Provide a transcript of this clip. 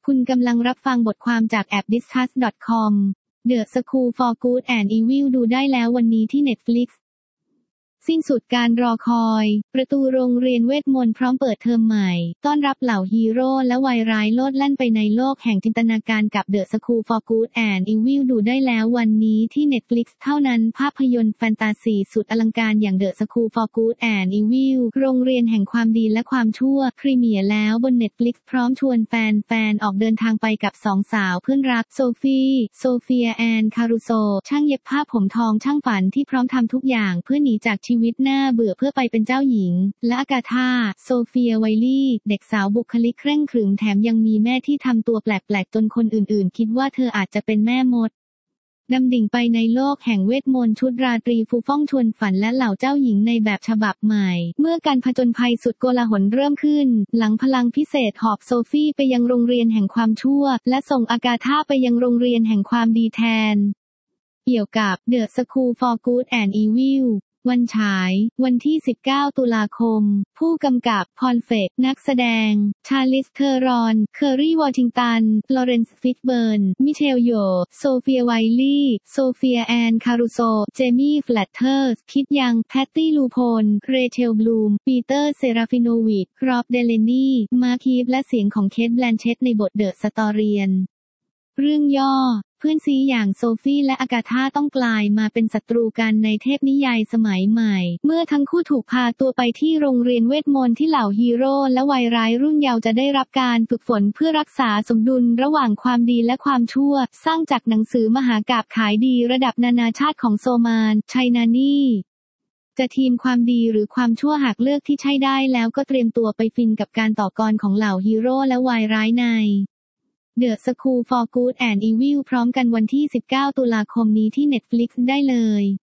คุณกำลังรับฟังบทความจากแอป discuss.com The School for Good and Evil ดูได้แล้ววันนี้ที่ Netflixสิ้นสุดการรอคอยประตูโรงเรียนเวทมนต์พร้อมเปิดเทอมใหม่ต้อนรับเหล่าฮีโร่และวัยร้ายโลดแล่นไปในโลกแห่งจินตนาการกับ The School for Good and Evil ดูได้แล้ววันนี้ที่ Netflix เท่านั้นภาพยนตร์แฟนตาซีสุดอลังการอย่าง The School for Good and Evil โรงเรียนแห่งความดีและความชั่วพรีเมียร์แล้วบน Netflix พร้อมชวนแฟนๆออกเดินทางไปกับสองสาวเพื่อนรักโซเฟียแอนคารูโซช่างเย็บผ้าผมทองช่างฝันที่พร้อมทำทุกอย่างเพื่อหนีจากชีวิตน่าเบื่อเพื่อไปเป็นเจ้าหญิงและอากาธาโซเฟียไวลี่เด็กสาวบุคลิกเคร่งขรึมแถมยังมีแม่ที่ทำตัวแปลกๆจนคนอื่นๆคิดว่าเธออาจจะเป็นแม่มดดำดิ่งไปในโลกแห่งเวทมนต์ชุดราตรีฟูฟ่องชวนฝันและเหล่าเจ้าหญิงในแบบฉบับใหม่เมื่อการผจญภัยสุดโกลาหลเริ่มขึ้นหลังพลังพิเศษหอบโซฟีไปยังโรงเรียนแห่งความชั่วและส่งอากาธาไปยังโรงเรียนแห่งความดีแทนเกี่ยวกับ The School for Good and Evilวันฉายวันที่19ตุลาคมผู้กำกับพอลเฟกนักแสดงชาลิสเทอรอนเคอรี่วอชิงตันลอเรนซ์ฟิชเบิร์นมิเชลโยโซเฟียไวลี่โซเฟียแอนคารูโซเจมี่แฟลตเทอร์สคิดยังแพตตี้ลูโพนเรเชลบลูมปีเตอร์เซราฟิโนวิชรอบเดเลนีมาร์คีฟและเสียงของเคทแบลนเชตในบทเดอะสตอเรียนเรื่องย่อเพื่อนซีอย่างโซฟีและอากาธาต้องกลายมาเป็นศัตรูกันในเทพนิยายสมัยใหม่เมื่อทั้งคู่ถูกพาตัวไปที่โรงเรียนเวทมนต์ที่เหล่าฮีโร่และวัยร้ายรุ่นเยาว์จะได้รับการฝึกฝนเพื่อรักษาสมดุลระหว่างความดีและความชั่วสร้างจากหนังสือมหากาพย์ขายดีระดับนานาชาติของโซมานชัยนานีจะทีมความดีหรือความชั่วหากเลือกที่ใช่ได้แล้วก็เตรียมตัวไปฟินกับการต่อกรของเหล่าฮีโร่และวัยร้ายในThe School for Good and Evil พร้อมกันวันที่19ตุลาคมนี้ที่ Netflix ได้เลย